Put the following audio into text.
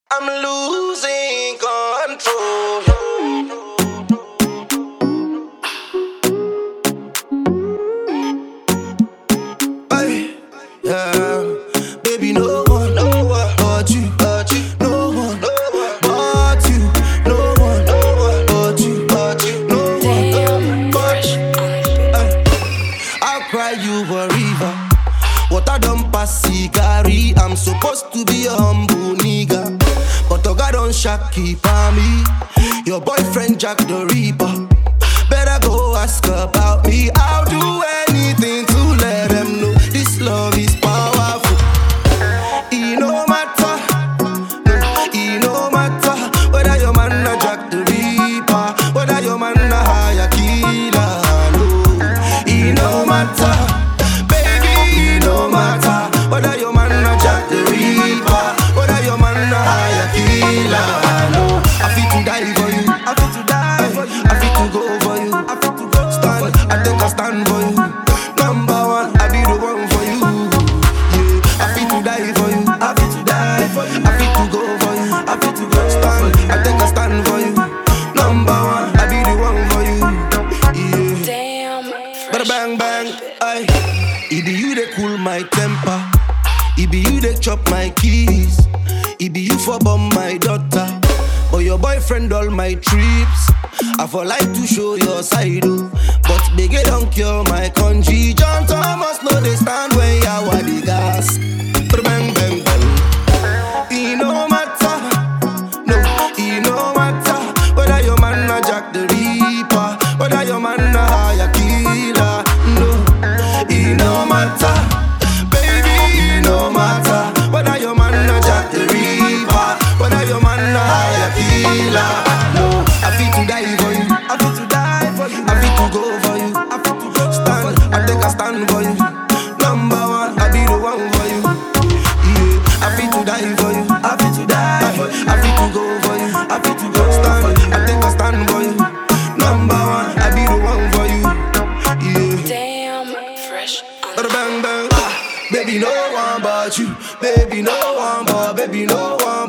I'm losing control. Ay, yeah. Baby, no one but you. No one but you. No one but you. No one but you. I'll cry you a river. Water don't pass cigari. I'm supposed to be a humble nigga, but Oga don't shaki for me. Your boyfriend Jack the Reaper. Better go ask about me. I'll do anything to let them know this love is powerful. It no matter, no, it no matter whether your man a Jack the Reaper, whether your man a higher killer. No, it no matter, baby, it no matter whether your man a Jack the Reaper, whether your man a higher killer. No, I feel to die for you, I feel to die for you, I feel to go for you, I feel to go stand, I think I stand for you. Number one, I be the one for you. Yeah, I feel to die for you, I feel to die for you, I feel to go for you, I feel to go stand, I think I stand for you. Number one, I be the one for you. Yeah. Damn. Bada bang bang, aye. It be you that cool my temper. It be you that chop my keys. It be you for bomb my daughter. But your boyfriend all my trips. I for like to show your side, oh. But biggie don't cure my country. John Thomas no they stand when ya wa the gas. Bada bang bang bang. It no matter, no, it no matter whether your man a Jack the Reaper, whether your man a higher killer. No, it no matter, baby, it no matter whether your man a Jack the Reaper, whether your man a higher killer. No, I feel to die for you, I feel to die for you, I feel to go for you, I feel to go stand, I think I stand for you. Number one, I be the one for you. Yeah, I feel to die for you, I feel to die for you, I feel to go for you, I feel to go stand, I think I stand for you. Number one, I be the one for you. Yeah. Damn. Fresh. Bada bang bang, baby no one but you, baby no one but, baby no one